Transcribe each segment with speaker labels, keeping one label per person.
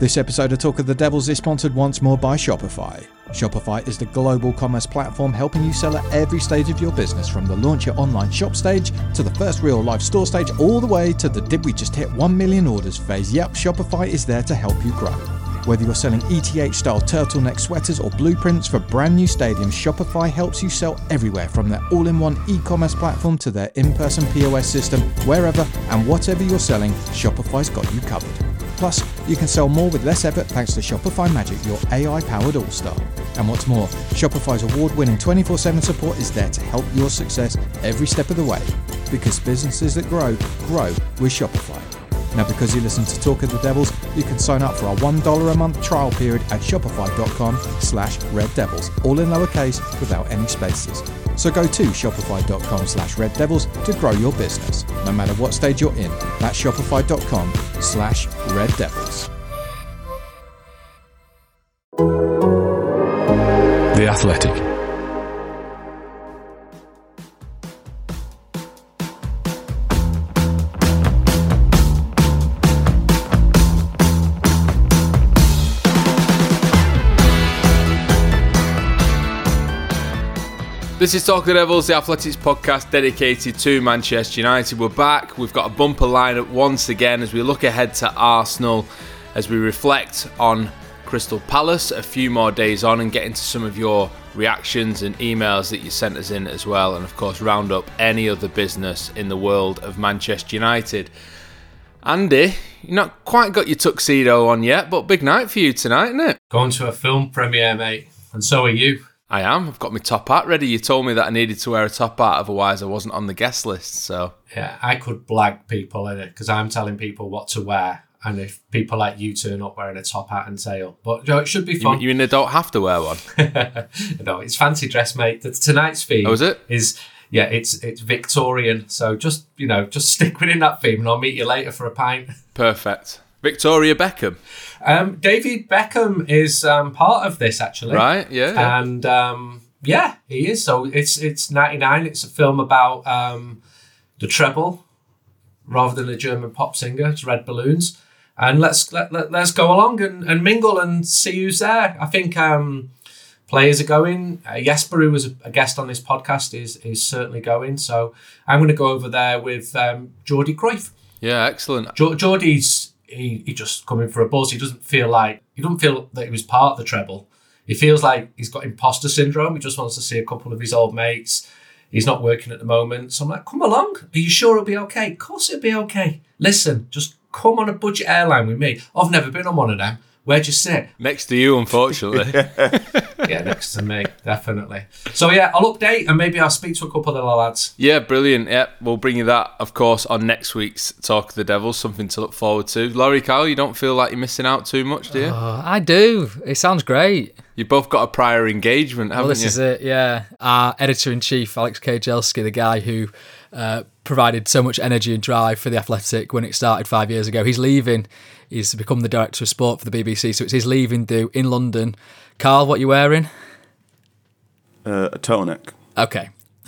Speaker 1: This episode of Talk of the Devils is sponsored once more by Shopify. Shopify is the global commerce platform helping you sell at every stage of your business, from the launch your online shop stage to the first real live store stage, all the way to the did we just hit 1 million orders phase. Yep, Shopify is there to help you grow. Whether you're selling ETH-style turtleneck sweaters or blueprints for brand new stadiums, Shopify helps you sell everywhere, from their all-in-one e-commerce platform to their in-person POS system. Wherever and whatever you're selling, Shopify's got you covered. Plus, you can sell more with less effort thanks to Shopify Magic, your AI-powered all-star. And what's more, Shopify's award-winning 24/7 support is there to help your success every step of the way. Because businesses that grow with Shopify. Now, because you listen to Talk of the Devils, you can sign up for our $1 a month trial period at shopify.com/reddevils, all in lowercase without any spaces. So go to shopify.com/reddevils to grow your business, no matter what stage you're in. That's shopify.com/reddevils.
Speaker 2: The Athletic.
Speaker 3: This is Talk of the Devils, the Athletics podcast dedicated to Manchester United. We're back. We've got a bumper lineup once again as we look ahead to Arsenal, as we reflect on Crystal Palace a few more days on, and get into some of your reactions and emails that you sent us in as well, and of course round up any other business in the world of Manchester United. Andy, you've not quite got your tuxedo on yet, but big night for you tonight, isn't it?
Speaker 4: Going to a film premiere, mate, and so are you.
Speaker 3: I am. I've got my top hat ready. You told me that I needed to wear a top hat, otherwise I wasn't on the guest list. So
Speaker 4: yeah, I could blag people in it because I'm telling people what to wear, and if people like you turn up wearing a top hat and tail, but it should be fun.
Speaker 3: You don't have to wear one.
Speaker 4: No, it's fancy dress, mate. Tonight's theme.
Speaker 3: Oh, is it?
Speaker 4: It's Victorian. So just stick within that theme, and I'll meet you later for a pint.
Speaker 3: Perfect. Victoria Beckham.
Speaker 4: David Beckham is part of this, actually.
Speaker 3: Right, yeah.
Speaker 4: And he is. So it's 99. It's a film about the treble rather than a German pop singer. It's Red Balloons. And let's go along and mingle and see who's there. I think players are going. Jesper, who was a guest on this podcast, is certainly going. So I'm going to go over there with Jordi Cruyff.
Speaker 3: Yeah, excellent.
Speaker 4: Jordi's... He just coming for a buzz. He doesn't feel that he was part of the treble. He feels like he's got imposter syndrome. He just wants to see a couple of his old mates. He's not working at the moment. So I'm like, come along. Are you sure it'll be okay? Of course it'll be okay. Listen, just come on a budget airline with me. I've never been on one of them. Where'd you sit?
Speaker 3: Next to you, unfortunately.
Speaker 4: Yeah, next to me, definitely. So yeah, I'll update and maybe I'll speak to a couple of the lads.
Speaker 3: Yeah, brilliant. Yeah, we'll bring you that, of course, on next week's Talk of the Devils. Something to look forward to. Laurie, Kyle, you don't feel like you're missing out too much, do you?
Speaker 5: I do. It sounds great.
Speaker 3: You've both got a prior engagement, haven't you?
Speaker 5: This is it, yeah. Our editor-in-chief, Alex Kajelski, the guy who provided so much energy and drive for The Athletic when it started 5 years ago, he's leaving. He's become the director of sport for the BBC, so it's his leaving do in London. Carl, what are you wearing?
Speaker 6: A turtleneck.
Speaker 5: Okay.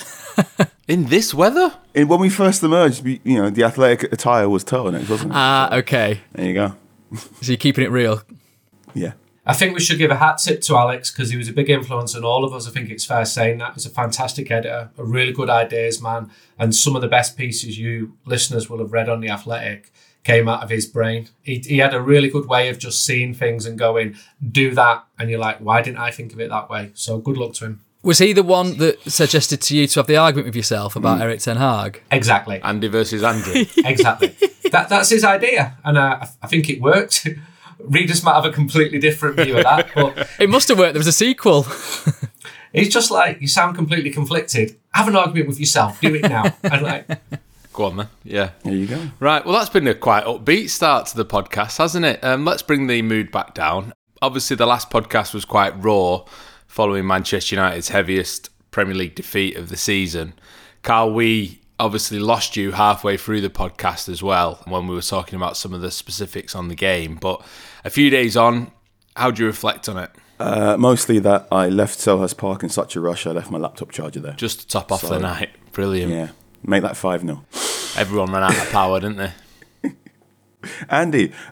Speaker 3: In this weather?
Speaker 6: When we first emerged, the athletic attire was turtlenecks, wasn't it?
Speaker 5: Okay.
Speaker 6: There you go.
Speaker 5: So you're keeping it real?
Speaker 6: Yeah.
Speaker 4: I think we should give a hat tip to Alex because he was a big influence on all of us. I think it's fair saying that. He's a fantastic editor, a really good ideas man, and some of the best pieces you listeners will have read on The Athletic came out of his brain. He had a really good way of just seeing things and going, do that, and you're like, why didn't I think of it that way? So good luck to him.
Speaker 5: Was he the one that suggested to you to have the argument with yourself about Erik ten Hag?
Speaker 4: Exactly.
Speaker 3: Andy versus Andy.
Speaker 4: Exactly. That's his idea, and I think it worked. Readers might have a completely different view of that, but
Speaker 5: it must have worked. There was a sequel.
Speaker 4: It's just like, you sound completely conflicted. Have an argument with yourself. Do it now. And like,
Speaker 3: go on, man. Yeah.
Speaker 6: There you go.
Speaker 3: Right. Well, that's been a quite upbeat start to the podcast, hasn't it? Let's bring the mood back down. Obviously, the last podcast was quite raw, following Manchester United's heaviest Premier League defeat of the season. Carl, we obviously lost you halfway through the podcast as well when we were talking about some of the specifics on the game. But a few days on, how do you reflect on it?
Speaker 6: Mostly that I left Selhurst Park in such a rush, I left my laptop charger there.
Speaker 3: Just to top off the night. Brilliant.
Speaker 6: Yeah, make that 5-0.
Speaker 3: Everyone ran out of power, didn't they?
Speaker 6: Andy,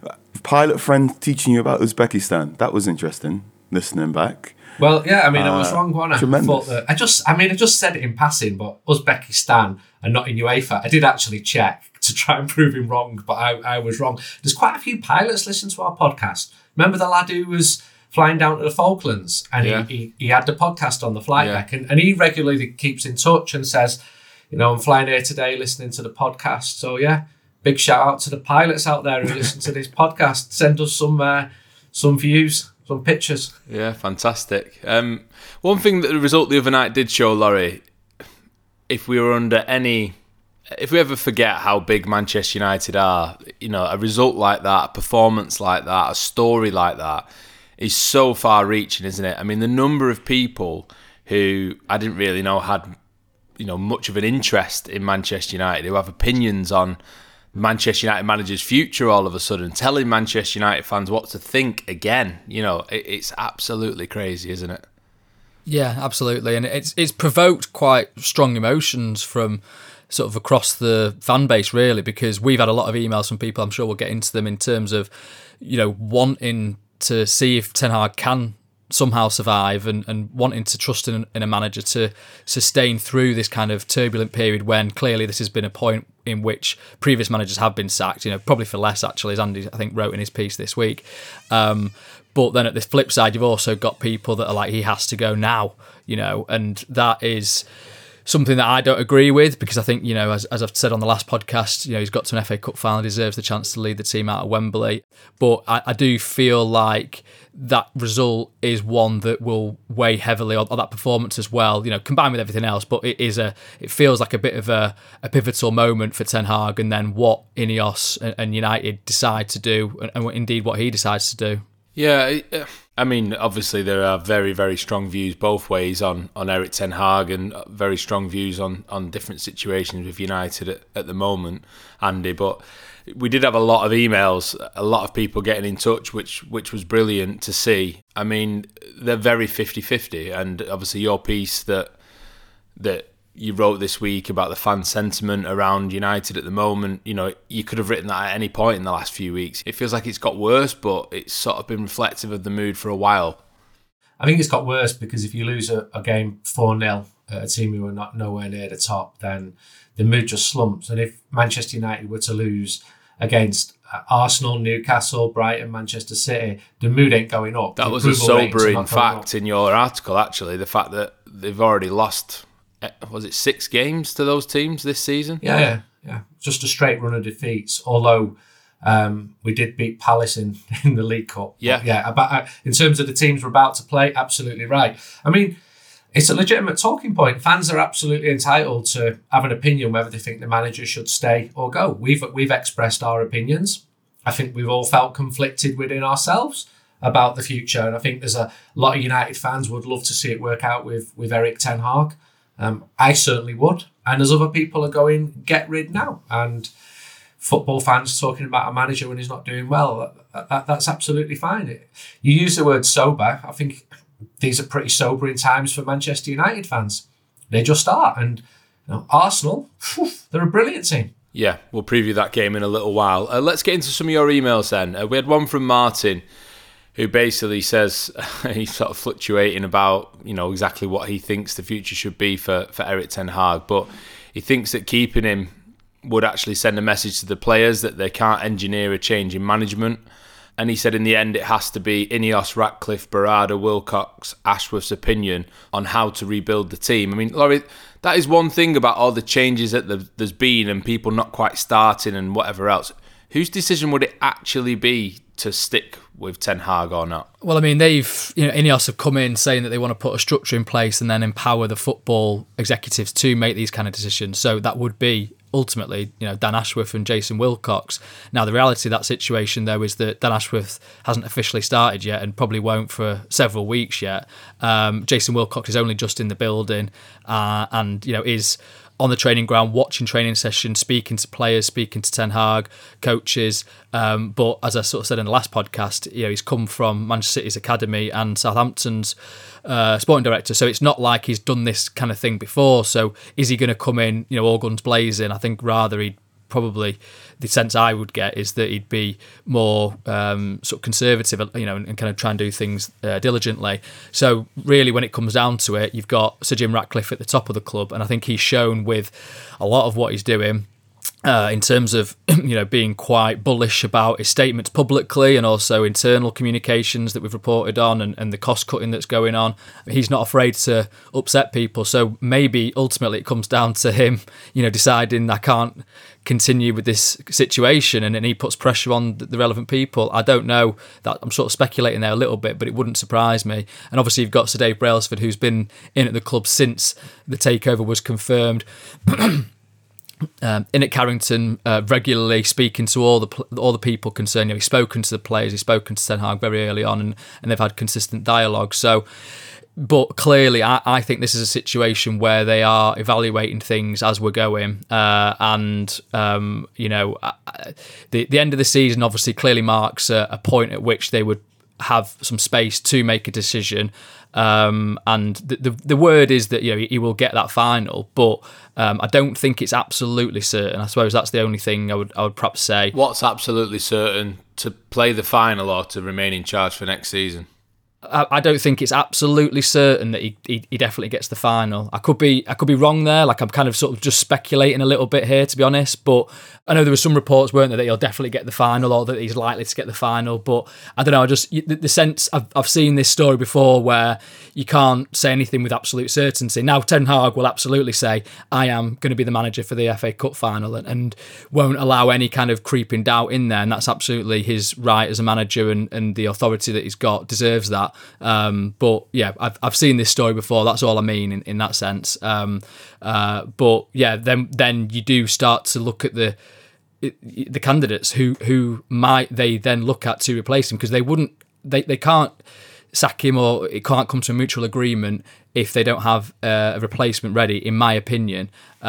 Speaker 6: pilot friend teaching you about Uzbekistan. That was interesting, listening back.
Speaker 4: Well, yeah, I mean, I was wrong, wasn't I?
Speaker 6: Tremendous.
Speaker 4: I just said it in passing, but Uzbekistan and not in UEFA. I did actually check to try and prove him wrong, but I was wrong. There's quite a few pilots listen to our podcast. Remember the lad who was flying down to the Falklands and he had the podcast on the flight deck and he regularly keeps in touch and says, I'm flying here today listening to the podcast. So, yeah, big shout out to the pilots out there who listen to this podcast. Send us some views. Some pictures.
Speaker 3: Yeah, fantastic. One thing that the result the other night did show, Laurie, if we ever forget how big Manchester United are, a result like that, a performance like that, a story like that is so far reaching, isn't it? I mean, the number of people who I didn't really know had, much of an interest in Manchester United, who have opinions on Manchester United manager's future all of a sudden, telling Manchester United fans what to think again. It's absolutely crazy, isn't it?
Speaker 5: Yeah, absolutely. And it's provoked quite strong emotions from sort of across the fan base, really, because we've had a lot of emails from people, I'm sure we'll get into them, in terms of, wanting to see if Ten Hag can somehow survive and wanting to trust in a manager to sustain through this kind of turbulent period when clearly this has been a point in which previous managers have been sacked, probably for less actually, as Andy I think wrote in his piece this week. But then at the flip side, you've also got people that are like, he has to go now, and that is something that I don't agree with, because I think, as I've said on the last podcast, he's got to an FA Cup final, deserves the chance to lead the team out of Wembley. But I do feel like that result is one that will weigh heavily on that performance as well, combined with everything else. But it feels like a bit of a pivotal moment for Ten Hag, and then what Ineos and United decide to do, and indeed what he decides to do.
Speaker 3: Yeah, I mean, obviously there are very, very strong views both ways on Erik Ten Hag, and very strong views on different situations with United at the moment, Andy. But we did have a lot of emails, a lot of people getting in touch, which was brilliant to see. I mean, they're very 50-50, and obviously your piece that you wrote this week about the fan sentiment around United at the moment, you could have written that at any point in the last few weeks. It feels like it's got worse, but it's sort of been reflective of the mood for a while.
Speaker 4: I think it's got worse because if you lose a game 4-0 at a team who are not nowhere near the top, then the mood just slumps. And if Manchester United were to lose against Arsenal, Newcastle, Brighton, Manchester City, the mood ain't going up.
Speaker 3: That was a sobering fact in your article, actually, the fact that they've already lost, was it 6 games to those teams this season?
Speaker 4: Yeah. Just a straight run of defeats, although we did beat Palace in the League Cup. But in terms of the teams we're about to play, absolutely right. I mean, it's a legitimate talking point. Fans are absolutely entitled to have an opinion whether they think the manager should stay or go. We've expressed our opinions. I think we've all felt conflicted within ourselves about the future, and I think there's a lot of United fans would love to see it work out with Erik Ten Hag. I certainly would. And as other people are going, get rid now. And football fans talking about a manager when he's not doing well, that's absolutely fine. You use the word sober. I think these are pretty sobering times for Manchester United fans. They just are. And Arsenal, they're a brilliant team.
Speaker 3: Yeah, we'll preview that game in a little while. Let's get into some of your emails then. We had one from Martin, who basically says he's sort of fluctuating about, exactly what he thinks the future should be for Erik Ten Hag. But he thinks that keeping him would actually send a message to the players that they can't engineer a change in management. And he said in the end it has to be Ineos, Ratcliffe, Berardi, Wilcox, Ashworth's opinion on how to rebuild the team. I mean, Laurie, that is one thing about all the changes that there's been and people not quite starting and whatever else. Whose decision would it actually be to stick with Ten Hag or not?
Speaker 5: Well, I mean, Ineos have come in saying that they want to put a structure in place and then empower the football executives to make these kind of decisions. So that would be ultimately, Dan Ashworth and Jason Wilcox. Now, the reality of that situation, though, is that Dan Ashworth hasn't officially started yet and probably won't for several weeks yet. Jason Wilcox is only just in the building and, is on the training ground, watching training sessions, speaking to players, speaking to Ten Hag, coaches. But as I sort of said in the last podcast, he's come from Manchester City's academy and Southampton's sporting director. So it's not like he's done this kind of thing before. So is he going to come in, all guns blazing? I think rather he'd probably the sense I would get is that he'd be more sort of conservative, and kind of try and do things diligently. So really, when it comes down to it, you've got Sir Jim Ratcliffe at the top of the club, and I think he's shown with a lot of what he's doing. In terms of being quite bullish about his statements publicly and also internal communications that we've reported on and the cost cutting that's going on, he's not afraid to upset people. So maybe ultimately it comes down to him, deciding I can't continue with this situation, and then he puts pressure on the relevant people. I don't know, that I'm sort of speculating there a little bit, but it wouldn't surprise me. And obviously you've got Sir Dave Brailsford, who's been in at the club since the takeover was confirmed. In at Carrington, regularly speaking to all the people concerned. He's spoken to the players, he's spoken to Ten Hag very early on, and they've had consistent dialogue. So, but clearly, I think this is a situation where they are evaluating things as we're going, and the end of the season obviously clearly marks a point at which they would have some space to make a decision. And the word is that he will get that final, but I don't think it's absolutely certain. I suppose that's the only thing I would perhaps say.
Speaker 3: What's absolutely certain? To play the final or to remain in charge for next season?
Speaker 5: I don't think it's absolutely certain that he definitely gets the final. I could be wrong there. Like, I'm kind of sort of just speculating a little bit here, to be honest. But I know there were some reports, weren't there, that he'll definitely get the final or that he's likely to get the final. But I don't know. The sense I've seen this story before where you can't say anything with absolute certainty. Now Ten Hag will absolutely say, I am going to be the manager for the FA Cup final, and won't allow any kind of creeping doubt in there. And that's absolutely his right as a manager, and the authority that he's got deserves that. But yeah, I've seen this story before. That's all I mean in that sense. But yeah, then you do start to look at the candidates who might they then look at to replace him, because they can't sack him, or it can't come to a mutual agreement if they don't have a replacement ready, in my opinion.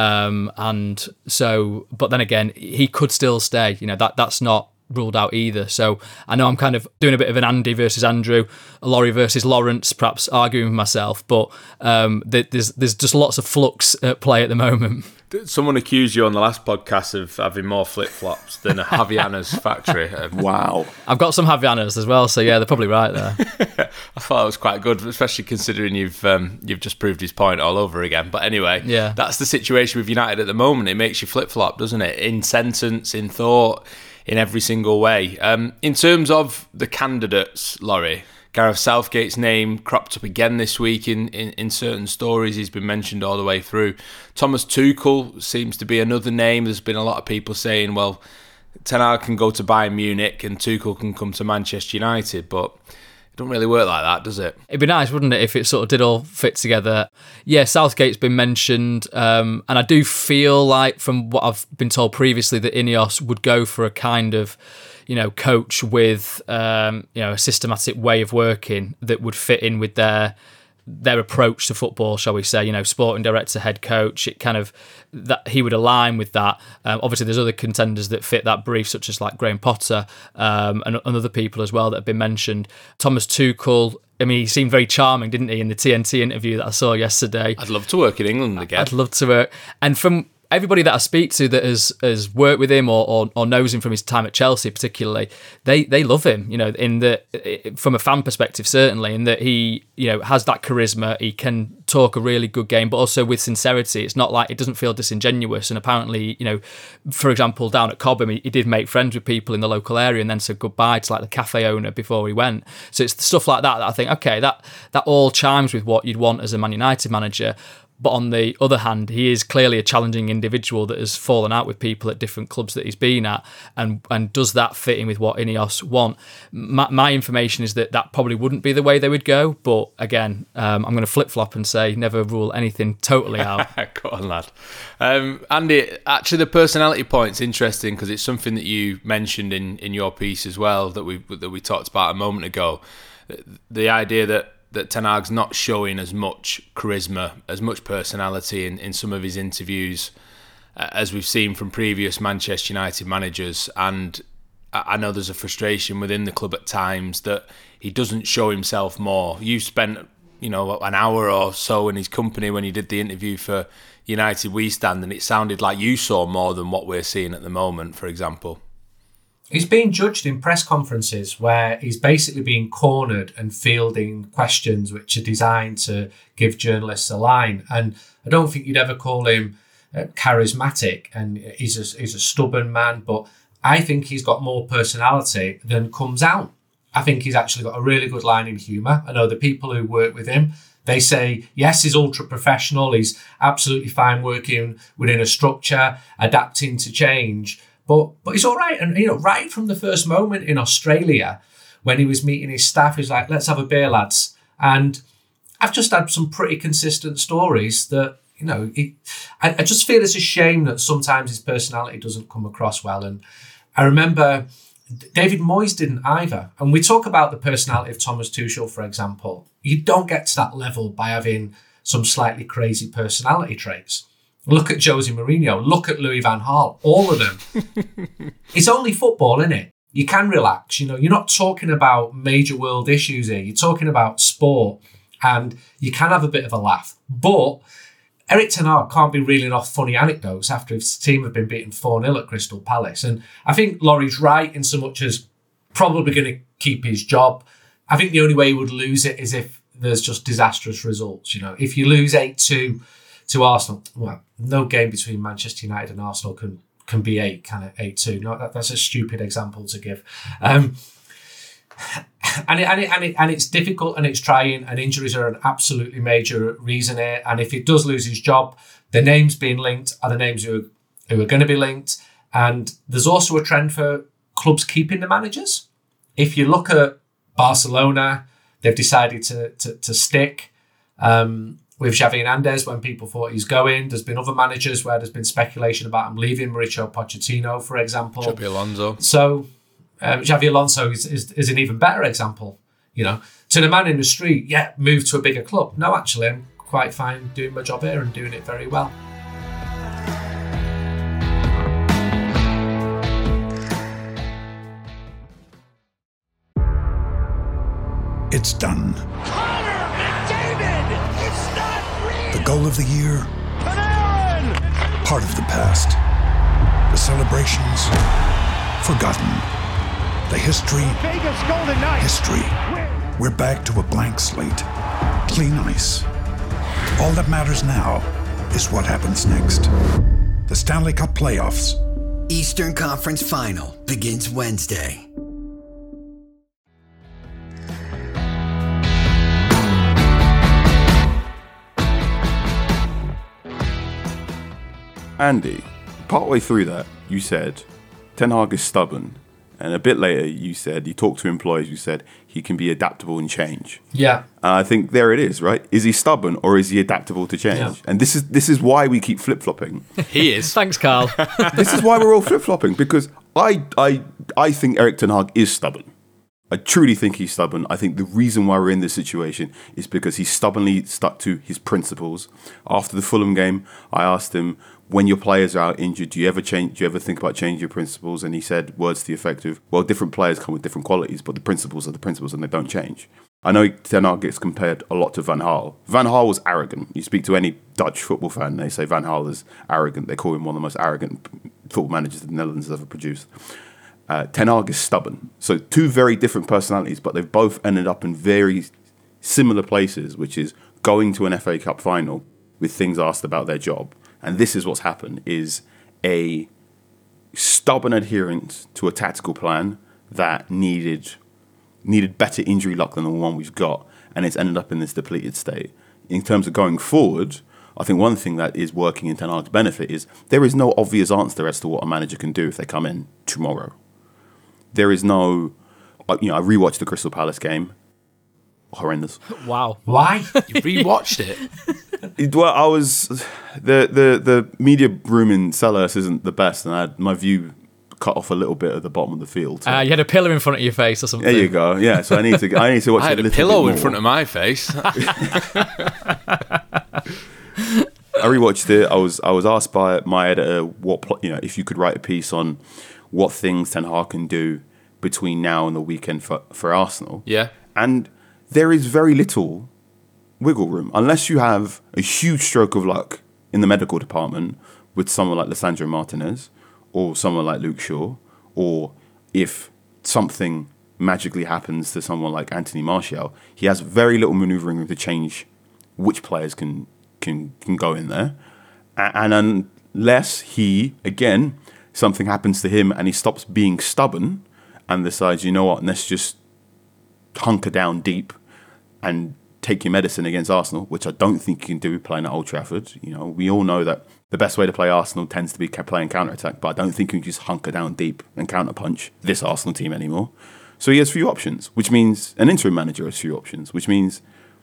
Speaker 5: And so, but then again, he could still stay. That's not ruled out either. So I know I'm kind of doing a bit of an Andy versus Andrew, a Laurie versus Lawrence, perhaps arguing with myself, but there's just lots of flux at play at the moment.
Speaker 3: Someone accused you on the last podcast of having more flip-flops than a Havaianas factory.
Speaker 6: Wow.
Speaker 5: I've got some Havaianas as well, so yeah, they're probably right there.
Speaker 3: I thought it was quite good, especially considering you've just proved his point all over again. But anyway,
Speaker 5: yeah,
Speaker 3: that's the situation with United at the moment. It makes you flip-flop, doesn't it? In sentence, in thought, in every single way. In terms of the candidates, Laurie, Gareth Southgate's name cropped up again this week in certain stories. He's been mentioned all the way through. Thomas Tuchel seems to be another name. There's been a lot of people saying, well, Ten Hag can go to Bayern Munich and Tuchel can come to Manchester United, but it don't really work like that, does it?
Speaker 5: It'd be nice, wouldn't it, if it sort of did all fit together. Yeah, Southgate's been mentioned, and I do feel like, from what I've been told previously, that Ineos would go for a kind of, coach with, a systematic way of working that would fit in with their approach to football, shall we say, sporting director, head coach. It kind of, that he would align with that. Obviously there's other contenders that fit that brief, such as like Graham Potter, and other people as well that have been mentioned. Thomas Tuchel, I mean, he seemed very charming, didn't he, in the TNT interview that I saw yesterday.
Speaker 3: I'd love to work in England again.
Speaker 5: I'd love to work. And from everybody that I speak to that has worked with him or knows him from his time at Chelsea particularly, they love him, in that, from a fan perspective certainly, in that he, has that charisma. He can talk a really good game, but also with sincerity. It's not like, it doesn't feel disingenuous. And apparently, for example, down at Cobham, he did make friends with people in the local area and then said goodbye to like the cafe owner before he went. So it's stuff like that I think, okay, that all chimes with what you'd want as a Man United manager. But on the other hand, he is clearly a challenging individual that has fallen out with people at different clubs that he's been at. And does that fit in with what Ineos want? My information is that probably wouldn't be the way they would go. But again, I'm going to flip-flop and say never rule anything totally out.
Speaker 3: Go on, lad. Andy, actually the personality point's interesting because it's something that you mentioned in your piece as well that we talked about a moment ago. The idea that Ten Hag's not showing as much charisma, as much personality in some of his interviews as we've seen from previous Manchester United managers. And I know there's a frustration within the club at times that he doesn't show himself more. You've spent an hour or so in his company when you did the interview for United We Stand, and it sounded like you saw more than what we're seeing at the moment, for example.
Speaker 4: He's being judged in press conferences where he's basically being cornered and fielding questions which are designed to give journalists a line. And I don't think you'd ever call him charismatic, and he's a stubborn man, but I think he's got more personality than comes out. I think he's actually got a really good line in humour. I know the people who work with him, they say, yes, he's ultra professional. He's absolutely fine working within a structure, adapting to change. But he's all right. And, right from the first moment in Australia, when he was meeting his staff, he's like, let's have a beer, lads. And I've just had some pretty consistent stories that, I just feel it's a shame that sometimes his personality doesn't come across well. And I remember David Moyes didn't either. And we talk about the personality of Thomas Tuchel, for example. You don't get to that level by having some slightly crazy personality traits. Look at Jose Mourinho. Look at Louis van Gaal. All of them. It's only football, isn't it? You can relax. You're not talking about major world issues here. You're talking about sport, and you can have a bit of a laugh. But Erik ten Hag can't be reeling off funny anecdotes after his team have been beaten 4-0 at Crystal Palace. And I think Laurie's right in so much as probably going to keep his job. I think the only way he would lose it is if there's just disastrous results. If you lose 8-2 to Arsenal, well, no game between Manchester United and Arsenal can be 8-2. No, that's a stupid example to give. And it's difficult and it's trying, and injuries are an absolutely major reason here. And if he does lose his job, the names being linked are the names who are going to be linked. And there's also a trend for clubs keeping the managers. If you look at Barcelona, they've decided to stick with Xavi Hernandez when people thought he's going. There's been other managers where there's been speculation about him leaving, Mauricio Pochettino, for example.
Speaker 3: Xabi Alonso.
Speaker 4: So Xabi Alonso is an even better example. To the man in the street, move to a bigger club. No, actually, I'm quite fine doing my job here and doing it very well.
Speaker 2: It's done.
Speaker 7: Connor McDavid! It's not real!
Speaker 2: The goal of the year,
Speaker 7: Panarin!
Speaker 2: part of the past. The celebrations, forgotten. The history,
Speaker 7: Vegas Golden Knights!
Speaker 2: history. We're back to a blank slate. Clean ice. All that matters now is what happens next. The Stanley Cup playoffs.
Speaker 8: Eastern Conference Final begins Wednesday.
Speaker 6: Andy, partway through that, you said Ten Hag is stubborn. And a bit later, you talked to employees, you said he can be adaptable and change.
Speaker 4: Yeah.
Speaker 6: I think there it is, right? Is he stubborn or is he adaptable to change?
Speaker 4: Yeah.
Speaker 6: And this is why we keep flip-flopping.
Speaker 3: He is.
Speaker 5: Thanks, Carl.
Speaker 6: This is why we're all flip-flopping, because I think Erik ten Hag is stubborn. I truly think he's stubborn. I think the reason why we're in this situation is because he stubbornly stuck to his principles. After the Fulham game, I asked him, when your players are out injured, do you ever think about changing your principles? And he said words to the effect of, well, different players come with different qualities, but the principles are the principles and they don't change. I know Ten Hag gets compared a lot to Van Gaal. Van Gaal was arrogant. You speak to any Dutch football fan, and they say Van Gaal is arrogant. They call him one of the most arrogant football managers the Netherlands has ever produced. Ten Hag is stubborn. So two very different personalities, but they've both ended up in very similar places, which is going to an FA Cup final with things asked about their job. And this is what's happened, is a stubborn adherence to a tactical plan that needed better injury luck than the one we've got, and it's ended up in this depleted state. In terms of going forward, I think one thing that is working in Ten Hag's benefit is there is no obvious answer as to what a manager can do if they come in tomorrow. There is no, I rewatched the Crystal Palace game. Horrendous.
Speaker 5: Wow.
Speaker 4: Why?
Speaker 3: You rewatched it.
Speaker 6: Well, I was the media room in Selhurst isn't the best, and I had my view cut off a little bit at the bottom of the field. So.
Speaker 5: You had a pillar in front of your face or something.
Speaker 6: There you go. Yeah, so I need to watch.
Speaker 3: I had
Speaker 6: a
Speaker 3: a pillow in front of my face.
Speaker 6: I rewatched it. I was asked by my editor if you could write a piece on what things Ten Hag can do between now and the weekend for Arsenal.
Speaker 3: Yeah.
Speaker 6: And there is very little wiggle room unless you have a huge stroke of luck in the medical department with someone like Lisandro Martinez or someone like Luke Shaw, or if something magically happens to someone like Anthony Martial. He has very little manoeuvring room to change which players can go in there. And unless he, again, something happens to him and he stops being stubborn and decides, you know what, let's just hunker down deep and take your medicine against Arsenal, which I don't think you can do playing at Old Trafford. You know, we all know that the best way to play Arsenal tends to be playing counter-attack, but I don't think you can just hunker down deep and counter-punch this Arsenal team anymore. So he has few options, which means an interim manager has few options, which means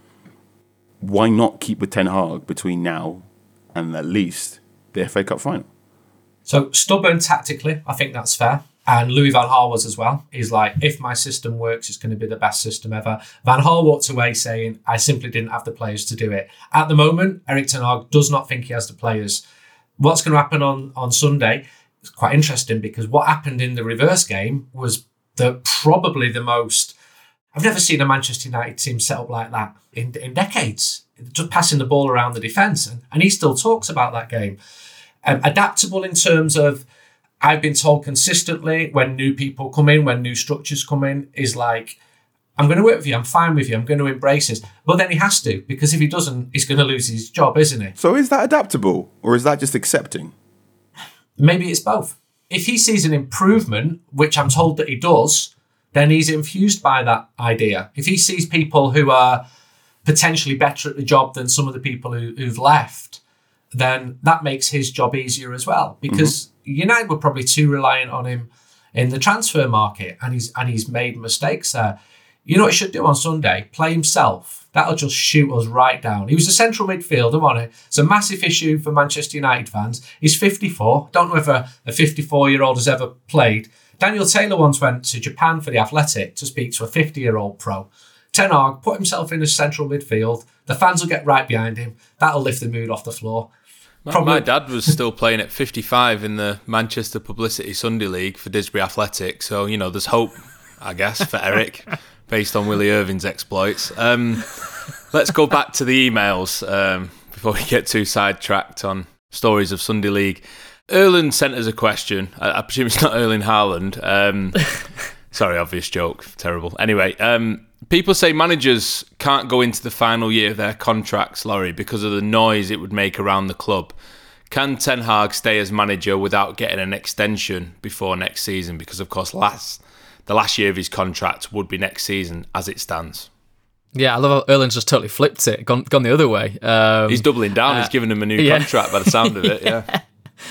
Speaker 6: why not keep with Ten Hag between now and at least the FA Cup final?
Speaker 4: So stubborn tactically, I think that's fair. And Louis van Gaal was as well. He's like, if my system works, it's going to be the best system ever. Van Gaal walked away saying, I simply didn't have the players to do it. At the moment, Erik ten Hag does not think he has the players. What's going to happen on Sunday is quite interesting, because what happened in the reverse game was probably the most... I've never seen a Manchester United team set up like that in decades. Just passing the ball around the defence. And he still talks about that game. Adaptable in terms of, I've been told consistently when new people come in, when new structures come in, is like, I'm going to work with you, I'm fine with you, I'm going to embrace this. But then he has to, because if he doesn't, he's going to lose his job, isn't he?
Speaker 6: So is that adaptable, or is that just accepting?
Speaker 4: Maybe it's both. If he sees an improvement, which I'm told that he does, then he's infused by that idea. If he sees people who are potentially better at the job than some of the people who've left, then that makes his job easier as well. Because United were probably too reliant on him in the transfer market, and he's made mistakes there. You know what he should do on Sunday? Play himself. That'll just shoot us right down. He was a central midfielder, wasn't it? It's a massive issue for Manchester United fans. He's 54. Don't know if a 54-year-old has ever played. Daniel Taylor once went to Japan for the Athletic to speak to a 50-year-old pro. Ten Hag put himself in a central midfield. The fans will get right behind him. That'll lift the mood off the floor.
Speaker 3: My dad was still playing at 55 in the Manchester Publicity Sunday League for Didsbury Athletic. So, you know, there's hope, I guess, for Eric, based on Willie Irvin's exploits. Let's go back to the emails before we get too sidetracked on stories of Sunday League. Erland sent us a question. I presume it's not Erling Haaland. Sorry, obvious joke. Terrible. Anyway, people say managers can't go into the final year of their contracts, Laurie, because of the noise it would make around the club. Can Ten Hag stay as manager without getting an extension before next season? Because, of course, the last year of his contract would be next season as it stands.
Speaker 5: Yeah, I love how Erland's just totally flipped it, gone the other way.
Speaker 3: He's doubling down. He's giving him a new contract by the sound of it, yeah.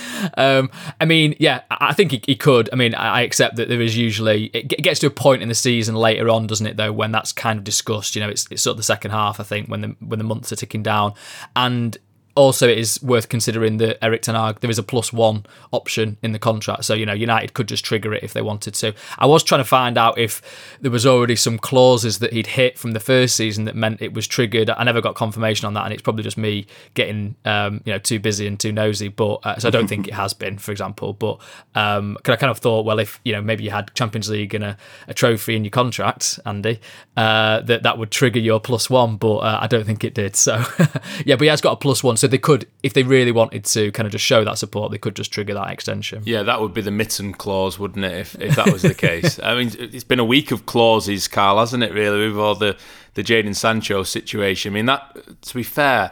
Speaker 5: I mean, yeah, I think he could. I mean, I accept that there is usually... It gets to a point in the season later on, doesn't it, though, when that's kind of discussed. You know, it's sort of the second half, I think, when the months are ticking down. And also, it is worth considering that Erik ten Hag, there is a +1 option in the contract. So, you know, United could just trigger it if they wanted to. I was trying to find out if there was already some clauses that he'd hit from the first season that meant it was triggered. I never got confirmation on that, and it's probably just me getting, too busy and too nosy. But so I don't think it has been, for example. But I kind of thought, well, if, you know, maybe you had Champions League and a trophy in your contract, Andy, that would trigger your +1. But I don't think it did. So, yeah, but he has got a +1. So they could, if they really wanted to kind of just show that support, they could just trigger that extension.
Speaker 3: Yeah, that would be the mitten clause, wouldn't it, if that was the case? I mean, it's been a week of clauses, Carl, hasn't it, really, with all the Jadon Sancho situation. I mean, that, to be fair,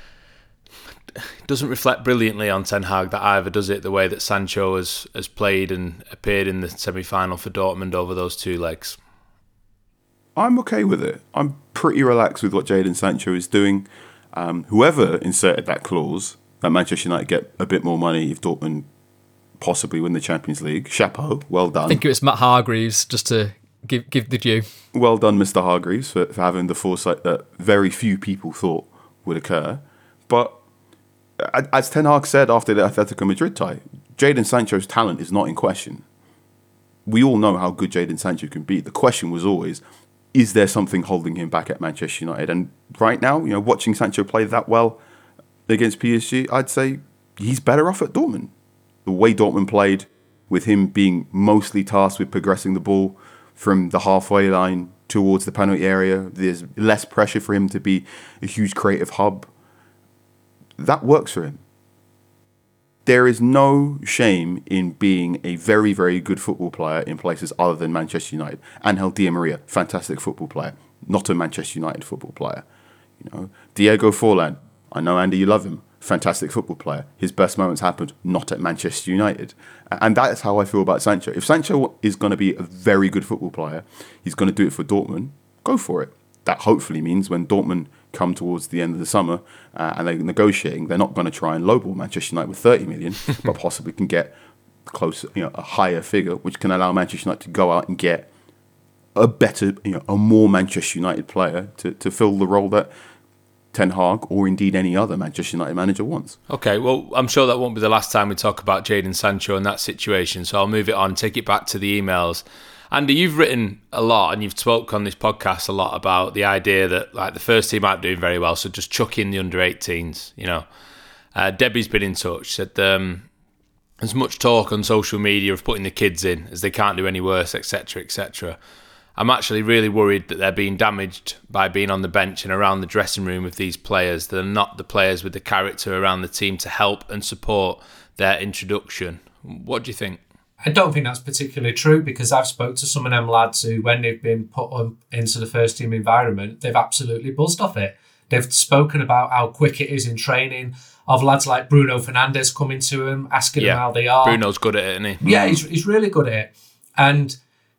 Speaker 3: doesn't reflect brilliantly on Ten Hag, that either, does it, the way that Sancho has played and appeared in the semi-final for Dortmund over those two legs?
Speaker 6: I'm okay with it. I'm pretty relaxed with what Jadon Sancho is doing. Whoever inserted that clause that Manchester United get a bit more money if Dortmund possibly win the Champions League, chapeau, well done.
Speaker 5: I think it was Matt Hargreaves, just to give the due. Well
Speaker 6: done, Mr. Hargreaves, for having the foresight that very few people thought would occur. But as Ten Hag said after the Atletico Madrid tie, Jadon Sancho's talent is not in question. We all know how good Jadon Sancho can be. The question was always, is there something holding him back at Manchester United? And right now, you know, watching Sancho play that well against PSG, I'd say he's better off at Dortmund. The way Dortmund played, with him being mostly tasked with progressing the ball from the halfway line towards the penalty area. There's less pressure for him to be a huge creative hub. That works for him. There is no shame in being a very, very good football player in places other than Manchester United. Angel Di Maria, fantastic football player, not a Manchester United football player. You know, Diego Forlan, I know, Andy, you love him, fantastic football player. His best moments happened not at Manchester United. And that's how I feel about Sancho. If Sancho is going to be a very good football player, he's going to do it for Dortmund, go for it. That hopefully means when Dortmund come towards the end of the summer and they're negotiating, they're not going to try and lowball Manchester United with 30 million, but possibly can get close, a higher figure, which can allow Manchester United to go out and get a better, a more Manchester United player to fill the role that Ten Hag or indeed any other Manchester United manager wants.
Speaker 3: Okay, well, I'm sure that won't be the last time we talk about Jadon Sancho and that situation, so I'll move it on, take it back to the emails. Andy, you've written a lot and you've spoke on this podcast a lot about the idea that like the first team aren't doing very well, so just chuck in the under-18s, Debbie's been in touch, said there's much talk on social media of putting the kids in as they can't do any worse, etc., etc. I'm actually really worried that they're being damaged by being on the bench and around the dressing room with these players. They're not the players with the character around the team to help and support their introduction. What do you think?
Speaker 4: I don't think that's particularly true because I've spoke to some of them lads who, when they've been put into the first team environment, they've absolutely buzzed off it. They've spoken about how quick it is in training, of lads like Bruno Fernandes coming to them, asking them how they are.
Speaker 3: Bruno's good at it, isn't he?
Speaker 4: Yeah, he's really good at it. And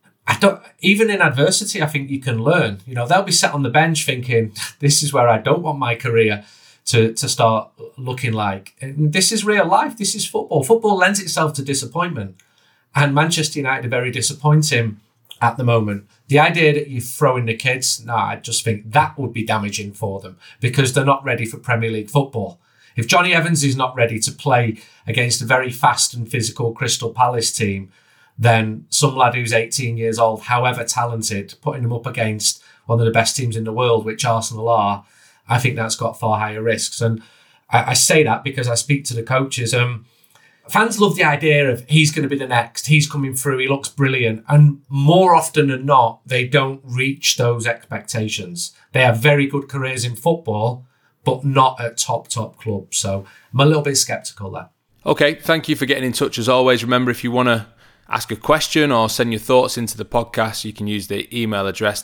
Speaker 4: even in adversity, I think you can learn. They'll be sat on the bench thinking, this is where I don't want my career to start looking like. And this is real life. This is football. Football lends itself to disappointment. And Manchester United are very disappointing at the moment. The idea that you throw in the kids, I just think that would be damaging for them because they're not ready for Premier League football. If Johnny Evans is not ready to play against a very fast and physical Crystal Palace team, then some lad who's 18 years old, however talented, putting him up against one of the best teams in the world, which Arsenal are, I think that's got far higher risks. And I say that because I speak to the coaches. Fans love the idea of he's going to be the next, he's coming through, he looks brilliant. And more often than not, they don't reach those expectations. They have very good careers in football, but not at top clubs. So I'm a little bit sceptical there.
Speaker 3: Okay, thank you for getting in touch as always. Remember, if you want to ask a question or send your thoughts into the podcast, you can use the email address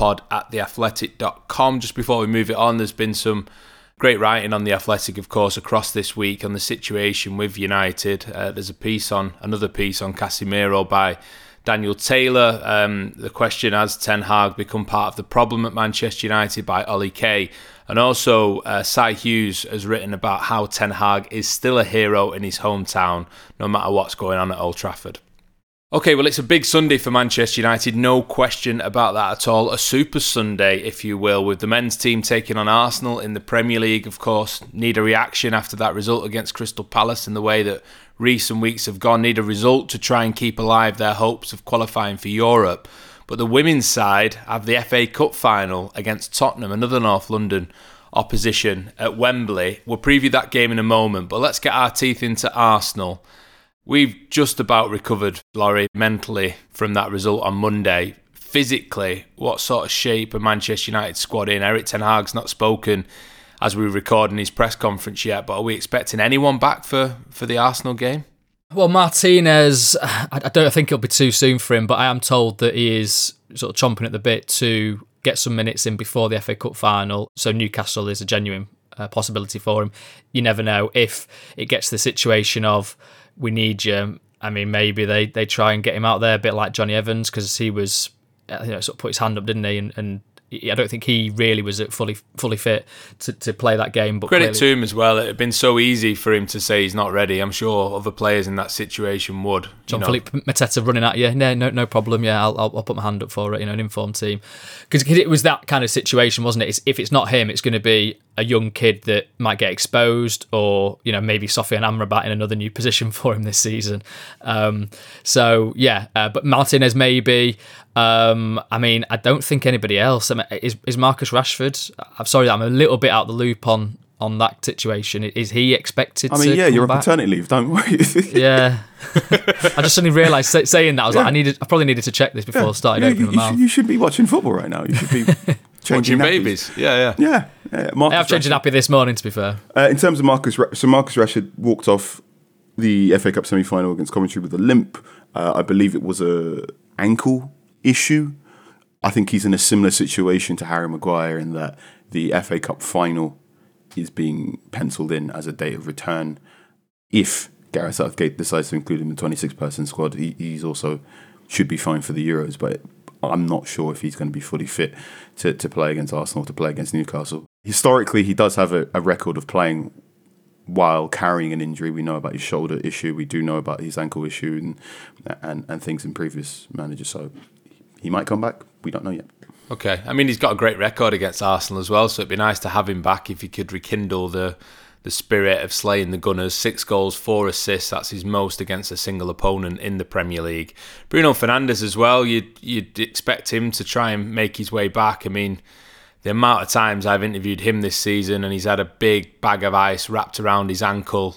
Speaker 3: devilspod@theathletic.com. Just before we move it on, there's been some great writing on The Athletic, of course, across this week on the situation with United. There's another piece on Casemiro by Daniel Taylor. The question, has Ten Hag become part of the problem at Manchester United, by Ollie Kay. And also Cy Hughes has written about how Ten Hag is still a hero in his hometown, no matter what's going on at Old Trafford. Okay, well, it's a big Sunday for Manchester United, no question about that at all. A super Sunday, if you will, with the men's team taking on Arsenal in the Premier League, of course. Need a reaction after that result against Crystal Palace in the way that recent weeks have gone. Need a result to try and keep alive their hopes of qualifying for Europe. But the women's side have the FA Cup final against Tottenham, another North London opposition at Wembley. We'll preview that game in a moment, but let's get our teeth into Arsenal. We've just about recovered, Laurie, mentally from that result on Monday. Physically, what sort of shape a Manchester United squad in? Erik Ten Hag's not spoken as we record in his press conference yet, but are we expecting anyone back for the Arsenal game?
Speaker 5: Well, Martinez, I don't think it'll be too soon for him, but I am told that he is sort of chomping at the bit to get some minutes in before the FA Cup final. So Newcastle is a genuine possibility for him. You never know if it gets to the situation of, we need you. I mean, maybe they try and get him out there a bit like Johnny Evans, because he was, sort of put his hand up, didn't he? And I don't think he really was fully fit to play that game. But
Speaker 3: credit to him as well. It had been so easy for him to say he's not ready. I'm sure other players in that situation would.
Speaker 5: Jean-Philippe Mateta running at you. No problem. Yeah, I'll put my hand up for it. An informed team, because it was that kind of situation, wasn't it? If it's not him, it's going to be a young kid that might get exposed, or maybe Sofiane Amrabat in another new position for him this season. But Martinez maybe. I don't think anybody else. Is Marcus Rashford? I'm sorry, I'm a little bit out the loop on on that situation? Is he expected to
Speaker 6: I mean, yeah,
Speaker 5: come
Speaker 6: you're on
Speaker 5: back?
Speaker 6: paternity leave, don't worry.
Speaker 5: Yeah. I just suddenly realised saying that, I was like, I probably needed to check this before I started opening my mouth.
Speaker 6: You should be watching football right now. You should be changing
Speaker 3: Watching
Speaker 6: nappies.
Speaker 3: babies. Yeah.
Speaker 6: Yeah.
Speaker 5: I have changed a nappy this morning, to be fair.
Speaker 6: In terms of Marcus Rashford walked off the FA Cup semi-final against Coventry with a limp. I believe it was a ankle issue. I think he's in a similar situation to Harry Maguire in that the FA Cup final is being penciled in as a date of return. If Gareth Southgate decides to include him in the 26-person squad, he's also should be fine for the Euros, but I'm not sure if he's going to be fully fit to play against Arsenal, to play against Newcastle. Historically, he does have a record of playing while carrying an injury. We know about his shoulder issue. We do know about his ankle issue and things in previous managers. So he might come back. We don't know yet.
Speaker 3: Okay. I mean, he's got a great record against Arsenal as well, so it'd be nice to have him back if he could rekindle the spirit of slaying the Gunners. 6 goals, 4 assists. That's his most against a single opponent in the Premier League. Bruno Fernandes as well. You'd expect him to try and make his way back. I mean, the amount of times I've interviewed him this season and he's had a big bag of ice wrapped around his ankle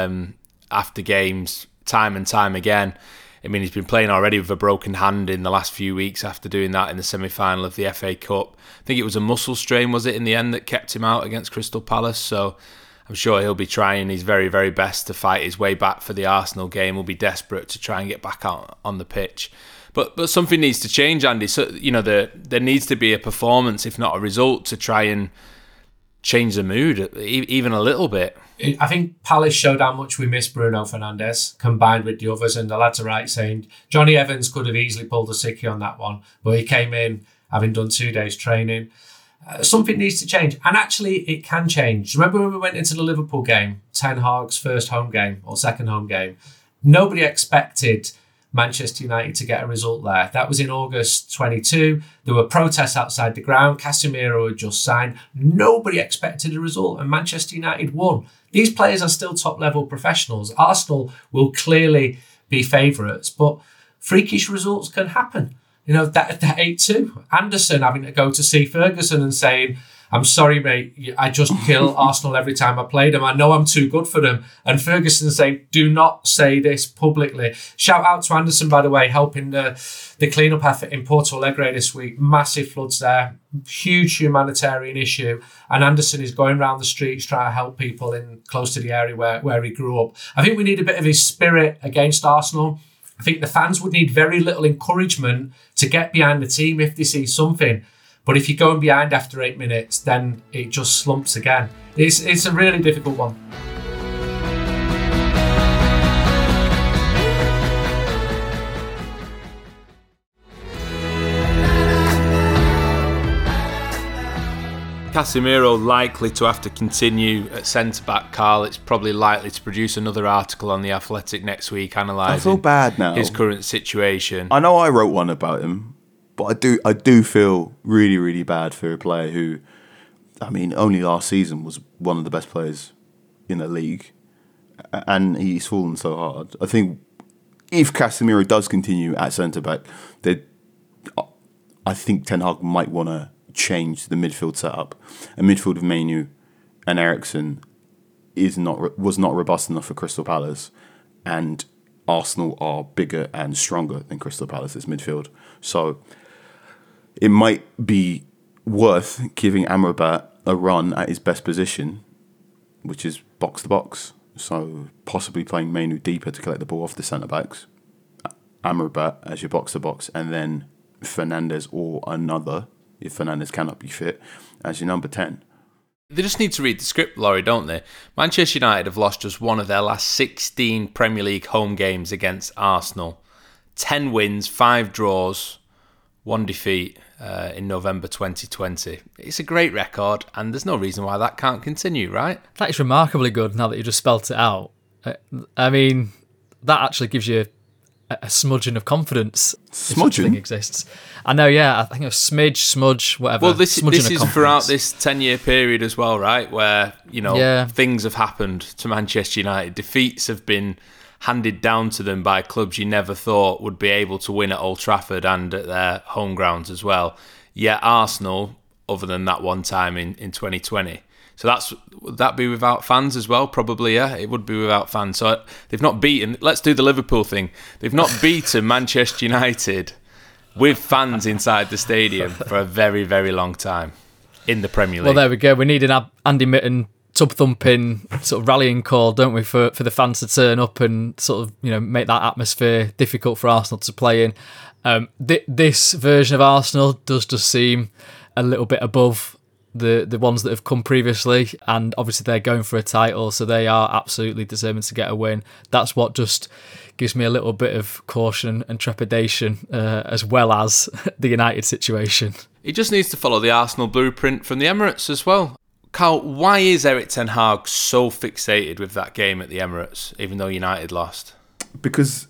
Speaker 3: after games, time and time again. I mean, he's been playing already with a broken hand in the last few weeks after doing that in the semi-final of the FA Cup. I think it was a muscle strain, was it, in the end, that kept him out against Crystal Palace. So I'm sure he'll be trying his very, very best to fight his way back for the Arsenal game. He'll be desperate to try and get back out on the pitch. But something needs to change, Andy. So, there needs to be a performance, if not a result, to try and change the mood, even a little bit.
Speaker 4: I think Palace showed how much we miss Bruno Fernandes combined with the others, and the lads are right saying Johnny Evans could have easily pulled a sickie on that one, but he came in having done 2 days training. Something needs to change, and actually it can change. Remember when we went into the Liverpool game, Ten Hag's first home game or second home game? Nobody expected Manchester United to get a result there. That was in August 22. There were protests outside the ground. Casemiro had just signed. Nobody expected a result, and Manchester United won. These players are still top-level professionals. Arsenal will clearly be favourites, but freakish results can happen. That 8-2. Anderson having to go to see Ferguson and saying, "I'm sorry, mate, I just kill Arsenal every time I play them. I know I'm too good for them." And Ferguson saying, "Do not say this publicly." Shout out to Anderson, by the way, helping the clean-up effort in Porto Alegre this week. Massive floods there. Huge humanitarian issue. And Anderson is going around the streets trying to help people in close to the area where he grew up. I think we need a bit of his spirit against Arsenal. I think the fans would need very little encouragement to get behind the team if they see something. But if you're going behind after 8 minutes, then it just slumps again. It's a really difficult one.
Speaker 3: Casemiro likely to have to continue at centre-back, Carl. It's probably likely to produce another article on The Athletic next week analysing
Speaker 6: I feel bad now.
Speaker 3: his current situation.
Speaker 6: I know I wrote one about him, but I do feel really, really bad for a player who, I mean, only last season was one of the best players in the league, and he's fallen so hard. I think if Casemiro does continue at centre-back, I think Ten Hag might want to change the midfield setup. A midfield of Mainu and Eriksen was not robust enough for Crystal Palace, and Arsenal are bigger and stronger than Crystal Palace's midfield. So it might be worth giving Amrabat a run at his best position, which is box to box. So possibly playing Mainu deeper to collect the ball off the centre backs, Amrabat as your box to box, and then Fernandes or another, if Fernandes cannot be fit, as your number 10.
Speaker 3: They just need to read the script, Laurie, don't they? Manchester United have lost just one of their last 16 Premier League home games against Arsenal. 10 wins, 5 draws, 1 defeat in November 2020. It's a great record, and there's no reason why that can't continue, right?
Speaker 5: That is remarkably good now that you just spelt it out. I mean, that actually gives you a smudging of confidence.
Speaker 6: Smudging?
Speaker 5: Exists. I know, yeah. I think a smudge, whatever.
Speaker 3: Well, this
Speaker 5: Smudging
Speaker 3: is throughout this 10-year period as well, right? Where, things have happened to Manchester United. Defeats have been handed down to them by clubs you never thought would be able to win at Old Trafford and at their home grounds as well. Yet Arsenal, other than that one time in 2020, So would that be without fans as well? Probably, yeah. It would be without fans. So they've not beaten. Let's do the Liverpool thing. They've not beaten Manchester United with fans inside the stadium for a very, very long time in the Premier League.
Speaker 5: Well, there we go. We need an Andy Mitten tub-thumping sort of rallying call, don't we, for the fans to turn up and sort of, you know, make that atmosphere difficult for Arsenal to play in. This version of Arsenal does just seem a little bit above the ones that have come previously, and obviously they're going for a title, so they are absolutely determined to get a win. That's what just gives me a little bit of caution and trepidation, as well as the United situation.
Speaker 3: He just needs to follow the Arsenal blueprint from the Emirates as well. Carl, why is Erik ten Hag so fixated with that game at the Emirates, even though United lost?
Speaker 6: Because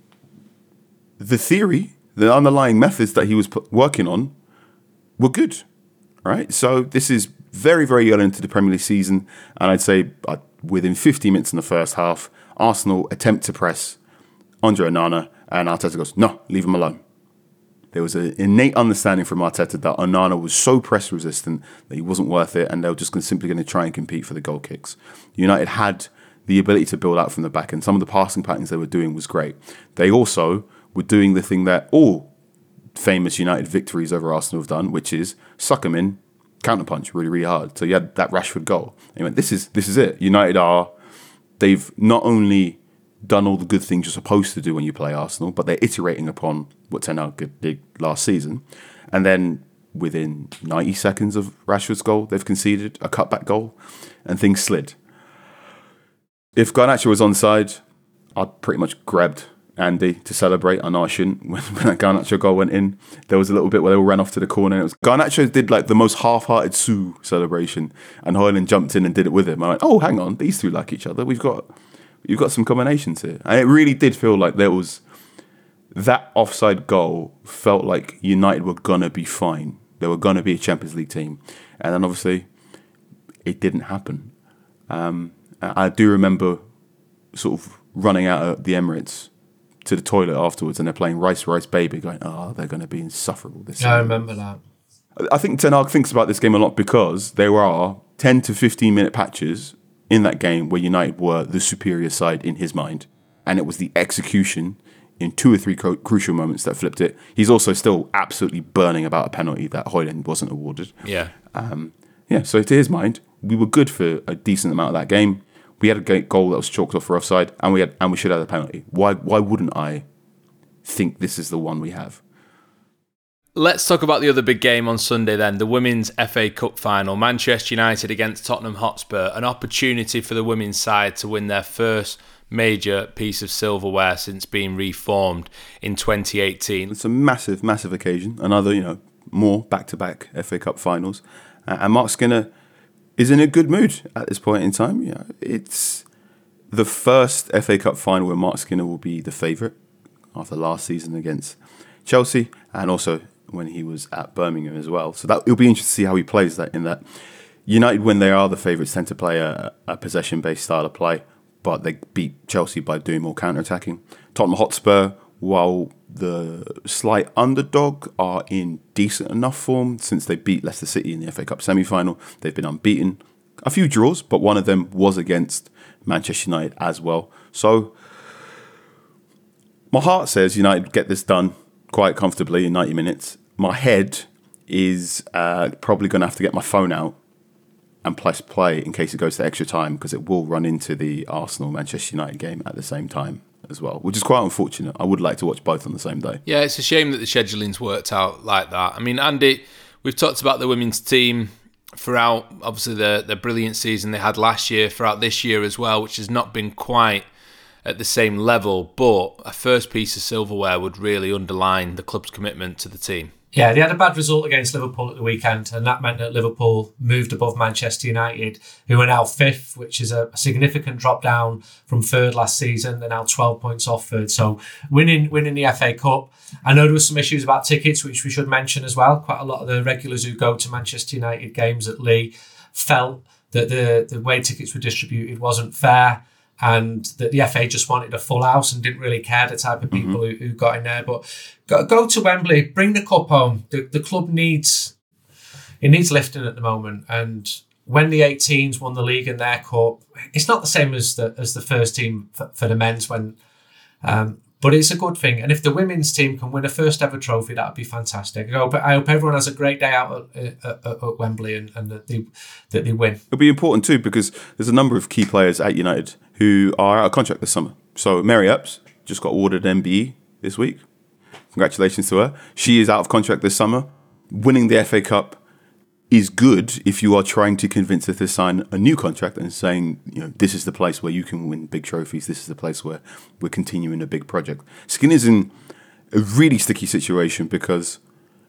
Speaker 6: the theory, the underlying methods that he was working on were good, right? So this is very, very early into the Premier League season, and I'd say within 50 minutes in the first half, Arsenal attempt to press Andre Onana, and Arteta goes, no, leave him alone. There was an innate understanding from Arteta that Onana was so press resistant that he wasn't worth it, and they were just simply going to try and compete for the goal kicks. United had the ability to build out from the back, and some of the passing patterns they were doing was great. They also were doing the thing that all famous United victories over Arsenal have done, which is suck them in, counterpunch really, really hard. So you had that Rashford goal. And you went, this is it. United they've not only done all the good things you're supposed to do when you play Arsenal, but they're iterating upon what Ten Hag did last season. And then within 90 seconds of Rashford's goal, they've conceded a cutback goal, and things slid. If Garnacho was onside, I'd pretty much grabbed Andy to celebrate. I know I shouldn't. When that Garnacho goal went in, there was a little bit where they all ran off to the corner. Garnacho did like the most half-hearted Sue celebration, and Højlund jumped in and did it with him. I went, oh, hang on, these two like each other. You've got some combinations here. And it really did feel like there was that offside goal felt like United were going to be fine. They were going to be a Champions League team. And then obviously it didn't happen. I do remember sort of running out of the Emirates to the toilet afterwards, and they're playing Rice Rice Baby, going, oh, they're going to be insufferable this season.
Speaker 4: I remember that.
Speaker 6: I think Ten Hag thinks about this game a lot because there are 10 to 15 minute patches in that game where United were the superior side in his mind, and it was the execution in 2 or 3 crucial moments that flipped it. He's also still absolutely burning about a penalty that Højlund wasn't awarded.
Speaker 3: Yeah.
Speaker 6: So to his mind, we were good for a decent amount of that game. We had a goal that was chalked off for offside, and we should have a penalty. Why wouldn't I think this is the one we have?
Speaker 3: Let's talk about the other big game on Sunday then, the Women's FA Cup final. Manchester United against Tottenham Hotspur, an opportunity for the women's side to win their first major piece of silverware since being reformed in 2018.
Speaker 6: It's a massive, massive occasion. Another, more back-to-back FA Cup finals. And Mark Skinner is in a good mood at this point in time. It's the first FA Cup final where Mark Skinner will be the favourite after last season against Chelsea, and also when he was at Birmingham as well. So it'll be interesting to see how he plays that, in that United, when they are the favourites, tend to play a possession-based style of play, but they beat Chelsea by doing more counter-attacking. Tottenham Hotspur, while the slight underdog, are in decent enough form since they beat Leicester City in the FA Cup semi-final. They've been unbeaten. A few draws, but one of them was against Manchester United as well. So my heart says United get this done quite comfortably in 90 minutes. My head is probably going to have to get my phone out and press play in case it goes to extra time, because it will run into the Arsenal-Manchester United game at the same time as well, which is quite unfortunate. I would like to watch both on the same day.
Speaker 3: Yeah, it's a shame that the scheduling's worked out like that. I mean, Andy, we've talked about the women's team throughout, obviously, the brilliant season they had last year, throughout this year as well, which has not been quite at the same level, but a first piece of silverware would really underline the club's commitment to the team.
Speaker 4: Yeah, they had a bad result against Liverpool at the weekend, and that meant that Liverpool moved above Manchester United, who are now 5th, which is a significant drop down from 3rd last season. They're now 12 points off 3rd. So winning the FA Cup. I know there were some issues about tickets, which we should mention as well. Quite a lot of the regulars who go to Manchester United games at Lee felt that the way tickets were distributed wasn't fair, and that the FA just wanted a full house and didn't really care the type of people who got in there. But go to Wembley, bring the cup home. The club needs lifting at the moment, and when the 18s won the league in their cup, it's not the same as the first team for the men's but it's a good thing. And if the women's team can win a first ever trophy, that would be fantastic. I hope everyone has a great day out at Wembley and that they win.
Speaker 6: It'll be important too, because there's a number of key players at United who are out of contract this summer. So Mary Epps just got awarded an MBE this week. Congratulations to her. She is out of contract this summer. Winning the FA Cup is good if you are trying to convince her to sign a new contract and saying, this is the place where you can win big trophies. This is the place where we're continuing a big project. Skinner's in a really sticky situation because,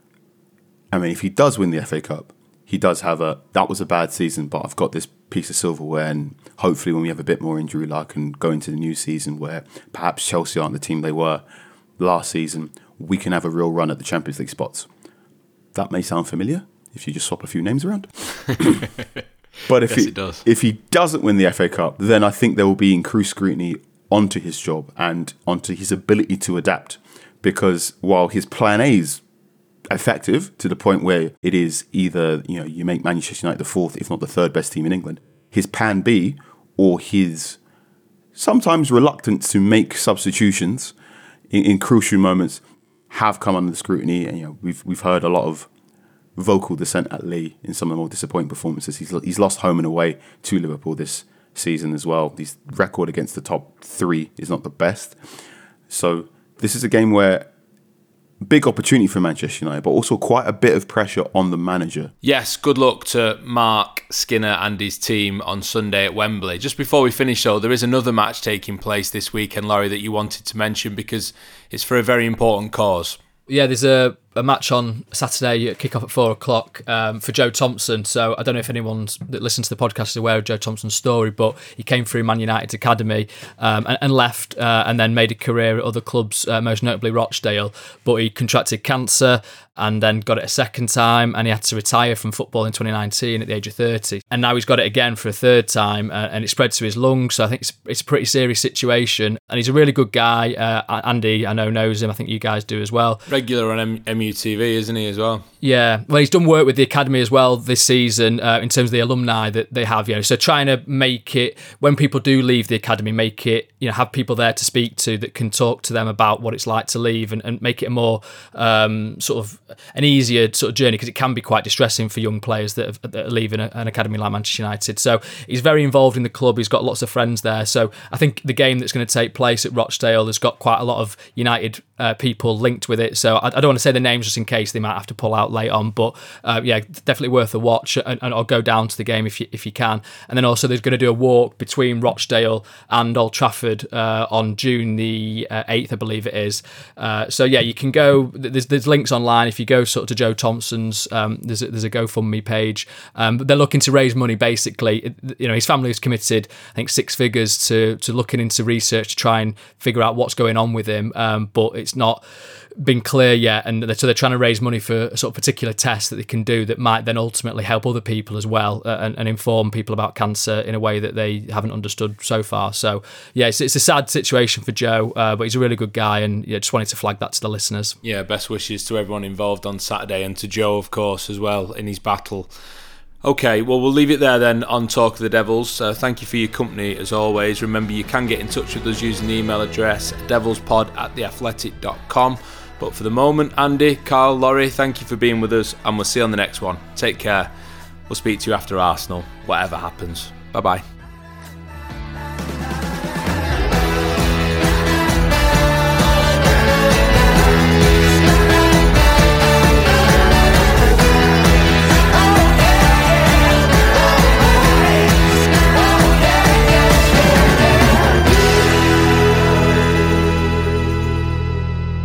Speaker 6: if he does win the FA Cup, he does have that was a bad season, but I've got this piece of silverware, and hopefully when we have a bit more injury luck and go into the new season where perhaps Chelsea aren't the team they were last season, we can have a real run at the Champions League spots. That may sound familiar if you just swap a few names around. But if he doesn't win the FA Cup, then I think there will be increased scrutiny onto his job and onto his ability to adapt. Because while his plan A is effective to the point where it is either, you make Manchester United the fourth, if not the third best team in England, his plan B, or his sometimes reluctance to make substitutions in crucial moments, have come under scrutiny. And we've heard a lot of vocal dissent at Lee in some of the more disappointing performances. He's lost home and away to Liverpool this season as well. His record against the top three is not the best. So this is a game where big opportunity for Manchester United, but also quite a bit of pressure on the manager.
Speaker 3: Yes, good luck to Mark Skinner and his team on Sunday at Wembley. Just before we finish though, there is another match taking place this weekend, Laurie, that you wanted to mention because it's for a very important cause.
Speaker 5: Yeah, there's a match on Saturday, kick-off at 4:00 for Joe Thompson. So I don't know if anyone that listens to the podcast is aware of Joe Thompson's story, but he came through Man United's academy and left and then made a career at other clubs, most notably Rochdale. But he contracted cancer and then got it a second time, and he had to retire from football in 2019 at the age of 30. And now he's got it again for a third time, and it spread to his lungs. So I think it's a pretty serious situation. And he's a really good guy. Andy, I know, knows him. I think you guys do as well.
Speaker 3: Regular on MUTV, isn't he, as well?
Speaker 5: Yeah. Well, he's done work with the academy as well this season in terms of the alumni that they have. So trying to make it, when people do leave the academy, make it, have people there to speak to that can talk to them about what it's like to leave and make it a more sort of an easier sort of journey, because it can be quite distressing for young players that are leaving an academy like Manchester United. So he's very involved in the club. He's got lots of friends there. So I think the game that's going to take place at Rochdale has got quite a lot of United people linked with it. So I don't want to say the names just in case they might have to pull out late on. But definitely worth a watch, and I'll go down to the game if you can. And then also there's going to do a walk between Rochdale and Old Trafford on June the 8th, I believe it is. You can go. There's links online. If you go sort of to Joe Thompson's, there's a GoFundMe page. But they're looking to raise money. Basically, his family has committed, I think, 6 figures to looking into research to try and figure out what's going on with him. But it's not been clear yet, and so they're trying to raise money for a sort of particular test that they can do that might then ultimately help other people as well, and inform people about cancer in a way that they haven't understood so far. So it's a sad situation for Joe, but he's a really good guy, and just wanted to flag that to the listeners.
Speaker 3: Yeah, best wishes to everyone involved on Saturday, and to Joe, of course, as well, in his battle. Okay, well, we'll leave it there then on Talk of the Devils. Thank you for your company as always. Remember, you can get in touch with us using the email address devilspod@theathletic.com. But for the moment, Andy, Carl, Laurie, thank you for being with us, and we'll see you on the next one. Take care. We'll speak to you after Arsenal, whatever happens. Bye-bye.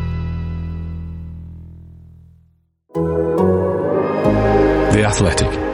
Speaker 9: The Athletic.